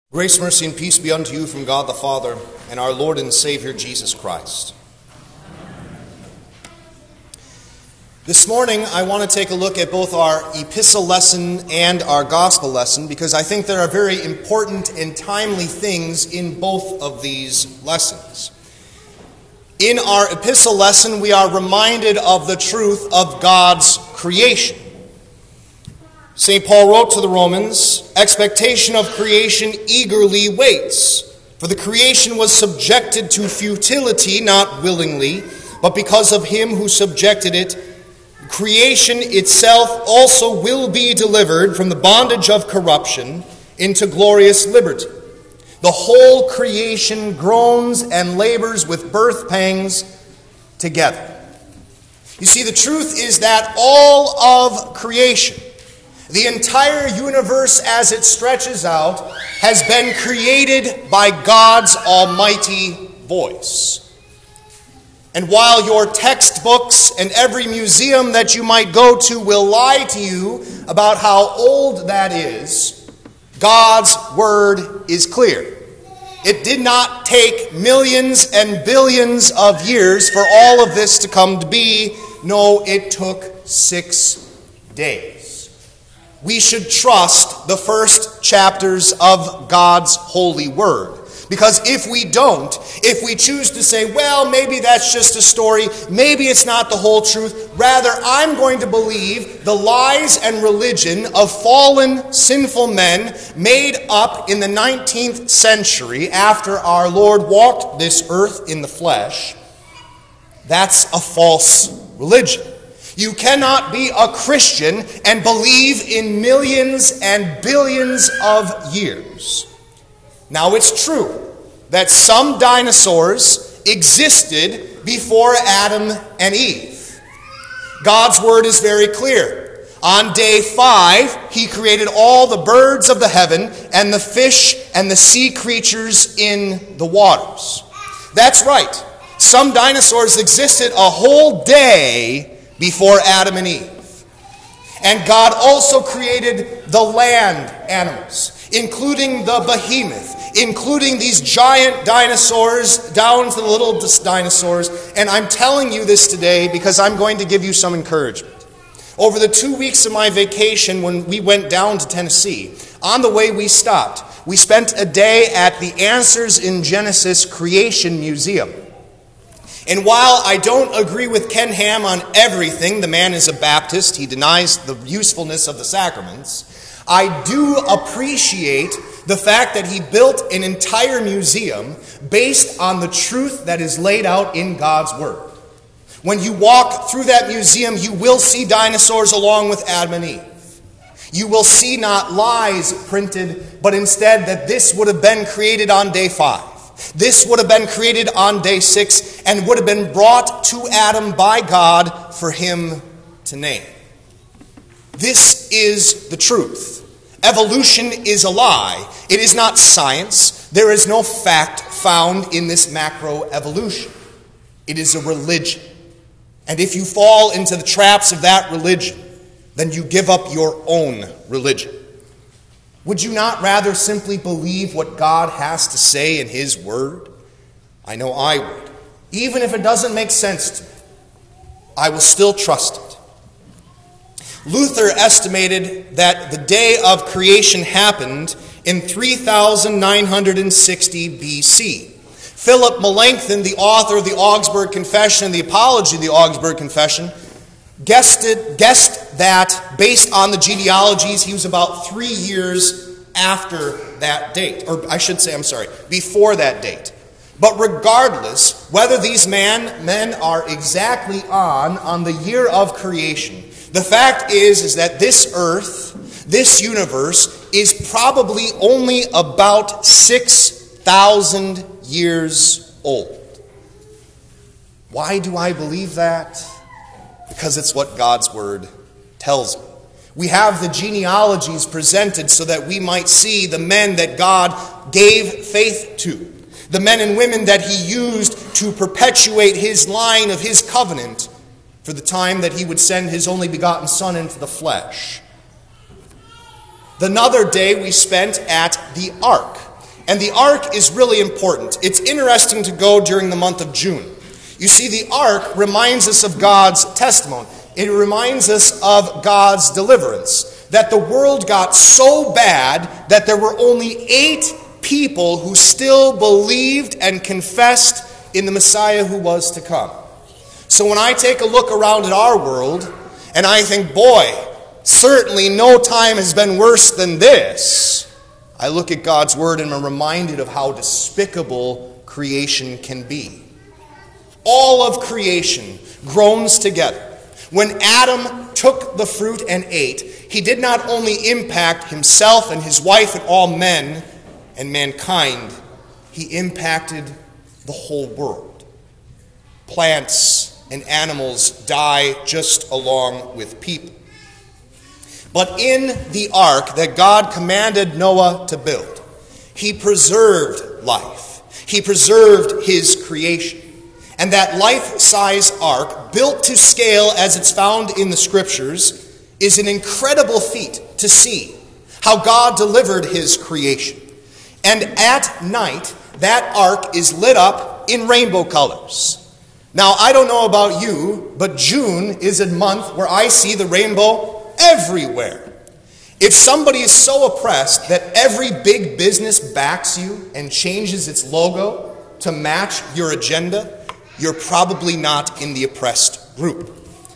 Grace, mercy, and peace be unto you from God the Father and our Lord and Savior Jesus Christ. This morning I want to take a look at both our epistle lesson and our gospel lesson because I think there are very important and timely things in both of these lessons. In our epistle lesson we are reminded of the truth of God's creation. St. Paul wrote to the Romans, "Expectation of creation eagerly waits, for the creation was subjected to futility, not willingly, but because of him who subjected it. Creation itself also will be delivered from the bondage of corruption into glorious liberty. The whole creation groans and labors with birth pangs together." You see, the truth is that all of creation, the entire universe as it stretches out, has been created by God's almighty voice. And while your textbooks and every museum that you might go to will lie to you about how old that is, God's word is clear. It did not take millions and billions of years for all of this to come to be. No, it took 6 days. We should trust the first chapters of God's holy word. Because if we don't, if we choose to say, well, maybe that's just a story, maybe it's not the whole truth, rather I'm going to believe the lies and religion of fallen, sinful men made up in the 19th century after our Lord walked this earth in the flesh, that's a false religion. You cannot be a Christian and believe in millions and billions of years. Now, it's true that some dinosaurs existed before Adam and Eve. God's word is very clear. On day 5, he created all the birds of the heaven and the fish and the sea creatures in the waters. That's right. Some dinosaurs existed a whole day before Adam and Eve. And God also created the land animals, including the behemoth, including these giant dinosaurs down to the little dinosaurs. And I'm telling you this today because I'm going to give you some encouragement. Over the 2 weeks of my vacation when we went down to Tennessee, on the way we stopped. We spent a day at the Answers in Genesis Creation Museum. And while I don't agree with Ken Ham on everything, the man is a Baptist, he denies the usefulness of the sacraments, I do appreciate the fact that he built an entire museum based on the truth that is laid out in God's Word. When you walk through that museum, you will see dinosaurs along with Adam and Eve. You will see not lies printed, but instead that this would have been created on day 5. This would have been created on day 6 and would have been brought to Adam by God for him to name. This is the truth. Evolution is a lie. It is not science. There is no fact found in this macroevolution. It is a religion. And if you fall into the traps of that religion, then you give up your own religion. Would you not rather simply believe what God has to say in His Word? I know I would. Even if it doesn't make sense to me, I will still trust it. Luther estimated that the day of creation happened in 3960 BC. Philip Melanchthon, the author of the Augsburg Confession and the Apology of the Augsburg Confession, guessed that based on the genealogies, he was about 3 years after that date. Or I should say, before that date. But regardless, whether these men are exactly on the year of creation, the fact is that this earth, this universe, is probably only about 6,000 years old. Why do I believe that? Because it's what God's Word tells me. We have the genealogies presented so that we might see the men that God gave faith to, the men and women that He used to perpetuate His line of His covenant for the time that He would send His only begotten Son into the flesh. Another day we spent at the Ark. And the ark is really important. It's interesting to go during the month of June. You see, the ark reminds us of God's testimony. It reminds us of God's deliverance. That the world got so bad that there were only 8 people who still believed and confessed in the Messiah who was to come. So when I take a look around at our world, and I think, boy, certainly no time has been worse than this, I look at God's word and I'm reminded of how despicable creation can be. All of creation groans together. When Adam took the fruit and ate, he did not only impact himself and his wife and all men and mankind, he impacted the whole world. Plants and animals die just along with people. But in the ark that God commanded Noah to build, he preserved life. He preserved his creation. And that life-size ark, built to scale as it's found in the Scriptures, is an incredible feat to see how God delivered his creation. And at night, that ark is lit up in rainbow colors. Now, I don't know about you, but June is a month where I see the rainbow everywhere. If somebody is so oppressed that every big business backs you and changes its logo to match your agenda, you're probably not in the oppressed group.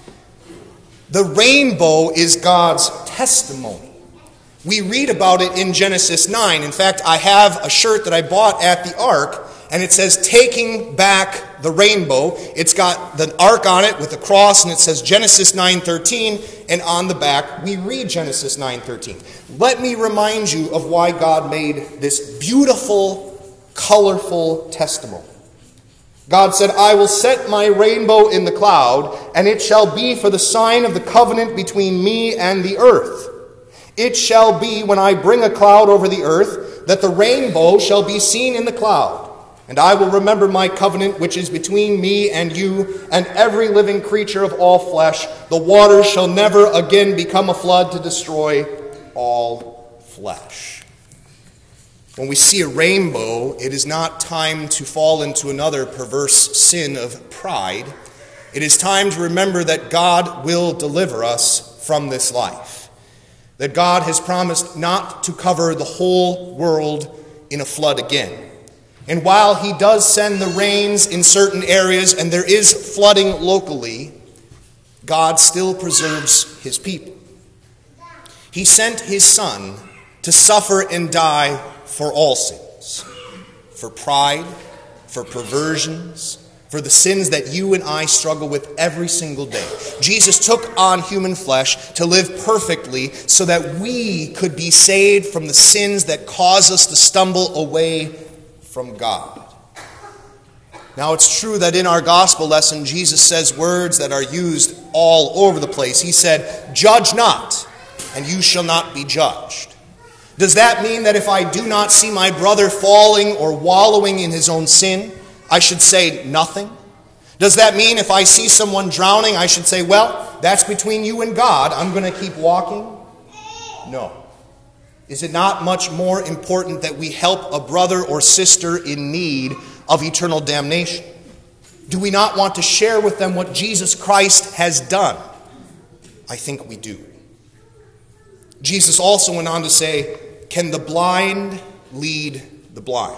The rainbow is God's testimony. We read about it in Genesis 9. In fact, I have a shirt that I bought at the Ark, and it says, "Taking Back the Rainbow." It's got the Ark on it with a cross, and it says Genesis 9:13, and on the back we read Genesis 9:13. Let me remind you of why God made this beautiful, colorful testimony. God said, "I will set my rainbow in the cloud, and it shall be for the sign of the covenant between me and the earth. It shall be when I bring a cloud over the earth, that the rainbow shall be seen in the cloud. And I will remember my covenant which is between me and you and every living creature of all flesh. The waters shall never again become a flood to destroy all flesh." When we see a rainbow, it is not time to fall into another perverse sin of pride. It is time to remember that God will deliver us from this life. That God has promised not to cover the whole world in a flood again. And while he does send the rains in certain areas and there is flooding locally, God still preserves his people. He sent his Son to suffer and die for all sins, for pride, for perversions, for the sins that you and I struggle with every single day. Jesus took on human flesh to live perfectly so that we could be saved from the sins that cause us to stumble away from God. Now, it's true that in our gospel lesson, Jesus says words that are used all over the place. He said, "Judge not, and you shall not be judged." Does that mean that if I do not see my brother falling or wallowing in his own sin, I should say nothing? Does that mean if I see someone drowning, I should say, well, that's between you and God, I'm going to keep walking? No. Is it not much more important that we help a brother or sister in need of eternal damnation? Do we not want to share with them what Jesus Christ has done? I think we do. Jesus also went on to say, "Can the blind lead the blind?"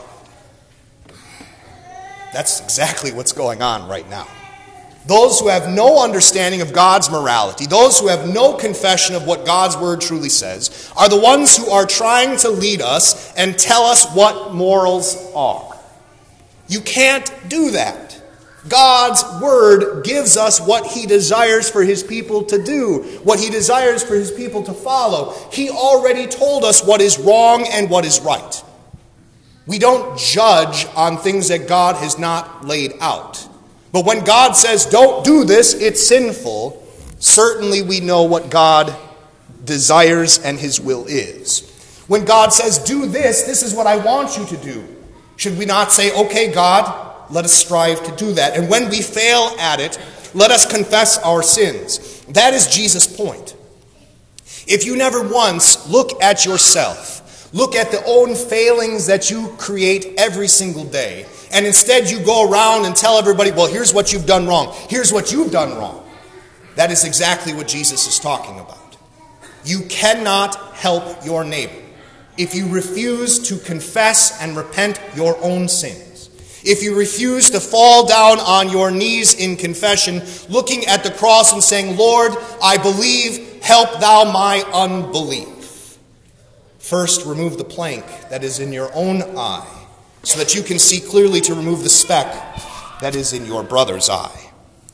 That's exactly what's going on right now. Those who have no understanding of God's morality, those who have no confession of what God's word truly says, are the ones who are trying to lead us and tell us what morals are. You can't do that. God's word gives us what he desires for his people to do, what he desires for his people to follow. He already told us what is wrong and what is right. We don't judge on things that God has not laid out. But when God says, "Don't do this, it's sinful," certainly we know what God desires and his will is. When God says, "Do this, this is what I want you to do," should we not say, "Okay, God, let us strive to do that. And when we fail at it, let us confess our sins." That is Jesus' point. If you never once look at yourself, look at the own failings that you create every single day, and instead you go around and tell everybody, well, here's what you've done wrong. Here's what you've done wrong. That is exactly what Jesus is talking about. You cannot help your neighbor if you refuse to confess and repent your own sins. If you refuse to fall down on your knees in confession, looking at the cross and saying, Lord, I believe, help thou my unbelief. First, remove the plank that is in your own eye, so that you can see clearly to remove the speck that is in your brother's eye.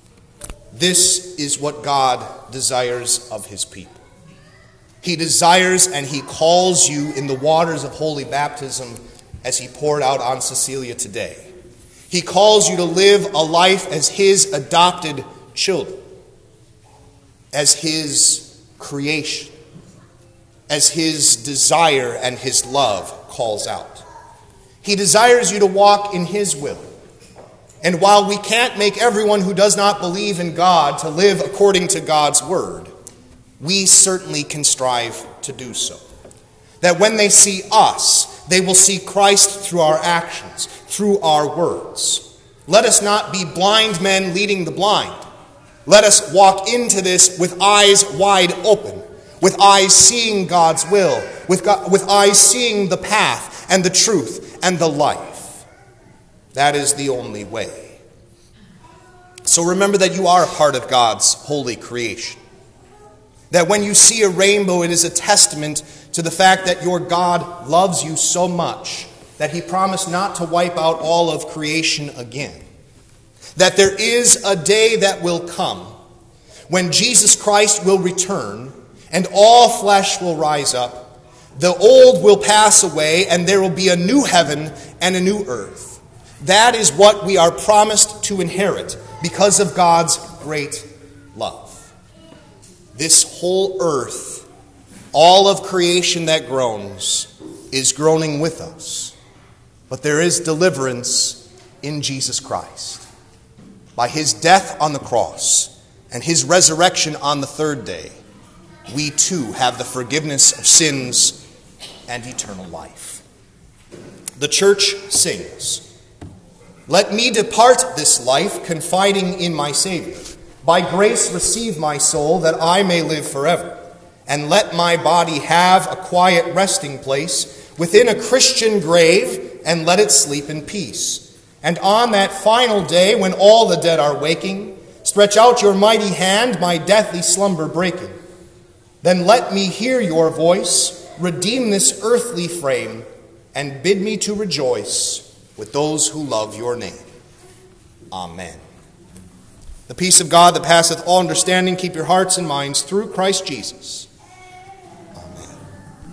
This is what God desires of his people. He desires and he calls you in the waters of holy baptism as he poured out on Cecilia today. He calls you to live a life as his adopted children, as his creation, as his desire and his love calls out. He desires you to walk in his will. And while we can't make everyone who does not believe in God to live according to God's word, we certainly can strive to do so. That when they see us, they will see Christ through our actions, through our words. Let us not be blind men leading the blind. Let us walk into this with eyes wide open, with eyes seeing God's will, with eyes seeing the path and the truth and the life. That is the only way. So remember that you are a part of God's holy creation. That when you see a rainbow, it is a testament to the fact that your God loves you so much that he promised not to wipe out all of creation again. That there is a day that will come when Jesus Christ will return and all flesh will rise up. The old will pass away and there will be a new heaven and a new earth. That is what we are promised to inherit because of God's great love. This whole earth, all of creation that groans, is groaning with us. But there is deliverance in Jesus Christ. By his death on the cross and his resurrection on the third day, we too have the forgiveness of sins and eternal life. The church sings, "Let me depart this life, confiding in my Savior. By grace receive my soul, that I may live forever. And let my body have a quiet resting place within a Christian grave, and let it sleep in peace. And on that final day, when all the dead are waking, stretch out your mighty hand, my deathly slumber breaking. Then let me hear your voice, redeem this earthly frame, and bid me to rejoice with those who love your name. Amen. The peace of God that passeth all understanding, keep your hearts and minds through Christ Jesus.